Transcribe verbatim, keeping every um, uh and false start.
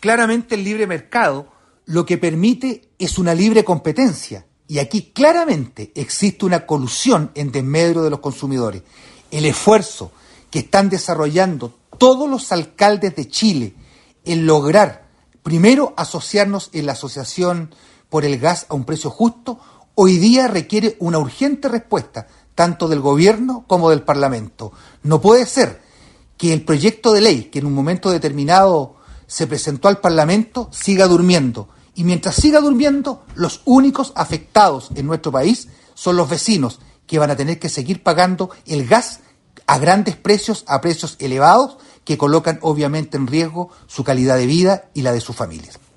Claramente el libre mercado lo que permite es una libre competencia. Y aquí claramente existe una colusión en desmedro de los consumidores. El esfuerzo que están desarrollando todos los alcaldes de Chile en lograr, primero, asociarnos en la Asociación por el Gas a un Precio Justo, hoy día requiere una urgente respuesta, tanto del gobierno como del Parlamento. No puede ser que el proyecto de ley que en un momento determinado se presentó al Parlamento siga durmiendo. Y mientras siga durmiendo, los únicos afectados en nuestro país son los vecinos, que van a tener que seguir pagando el gas a grandes precios, a precios elevados, que colocan obviamente en riesgo su calidad de vida y la de sus familias.